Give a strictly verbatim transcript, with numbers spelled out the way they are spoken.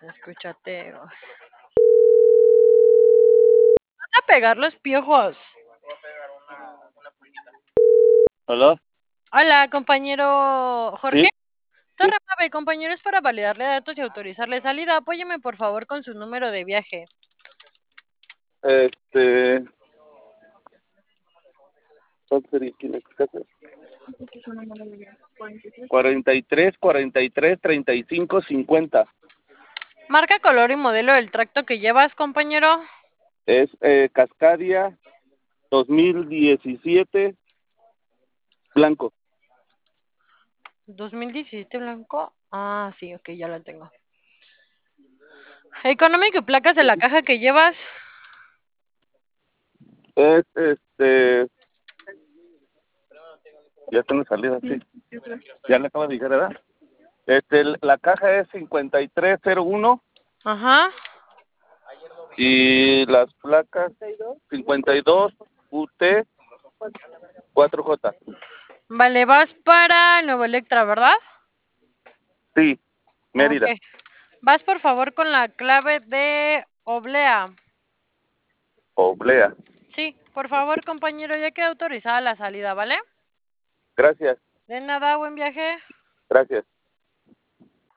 Escúchate. Van a pegar los piojos. ¿Hola? Hola, compañero Jorge. Sí, sí. Torre nueve, compañero, es para validarle datos y autorizarle salida. Apóyeme, por favor, con su número de viaje. Este. cuarenta y tres, cuarenta y tres, treinta y cinco, cincuenta. Marca, color y modelo del tracto que llevas, compañero. Es eh, Cascadia dos mil diecisiete, blanco. dos mil diecisiete blanco. Ah, sí, ok, ya la tengo. Económico y placas de la caja que llevas. Es este. Ya está en la salida, sí. Ya le acabo de decir, ¿verdad? Este, la caja es cincuenta y tres cero uno Ajá. y las placas cincuenta y dos U T cuatro J. Vale, vas para Nuevo Electra, ¿verdad? Sí, Ok. Mérida. Vas, por favor, con la clave de Oblea. Oblea. Sí, por favor, compañero, ya queda autorizada la salida, ¿vale? Gracias, De nada, buen viaje. gracias.